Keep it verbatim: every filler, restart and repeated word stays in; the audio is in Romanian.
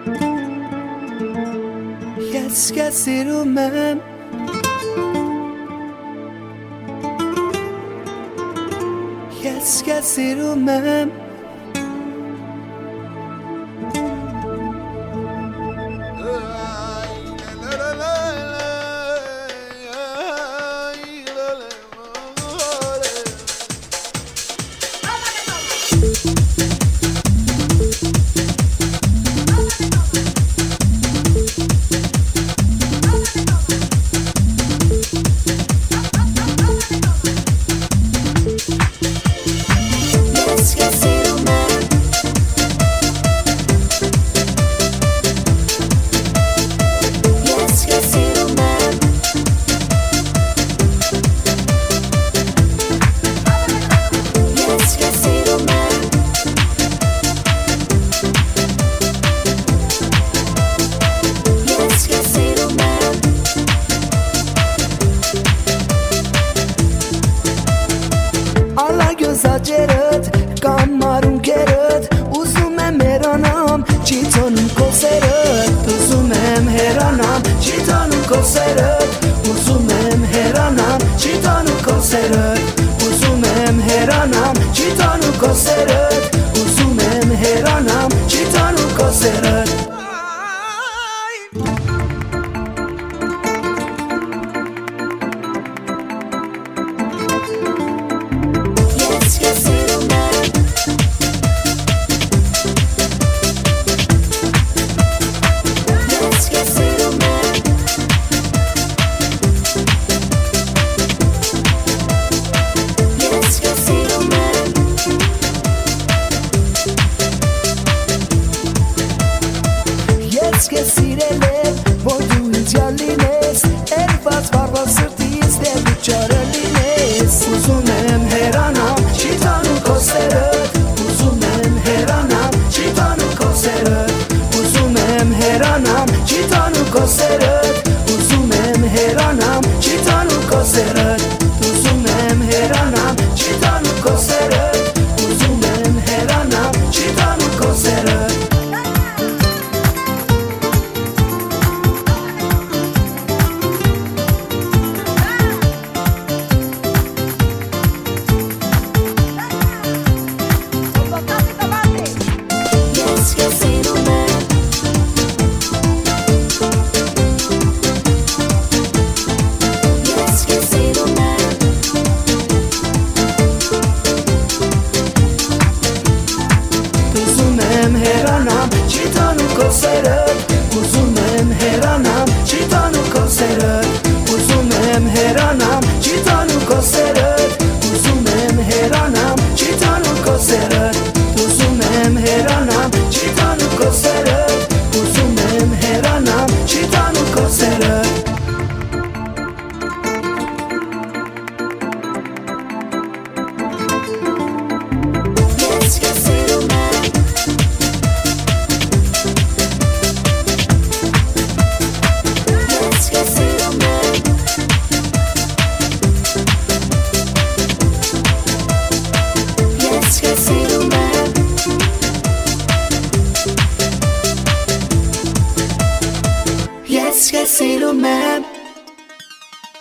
کسی رو من کس کسی رو من Exagerat, kamarım gerat Uzumem heranam, çitanım koserat Uzumem heranam, çitanım koserat Uzumem heranam, çitanım koserat Uzumem heranam, çitanım koserat Uzumem heranam, çitanım koserat Que sirele, voi duiți alines Elvați barba sărtis de lucioarălines Uzumem heranam, citanu koserăt Uzumem heranam, citanu koserăt Uzumem heranam, citanu koserăt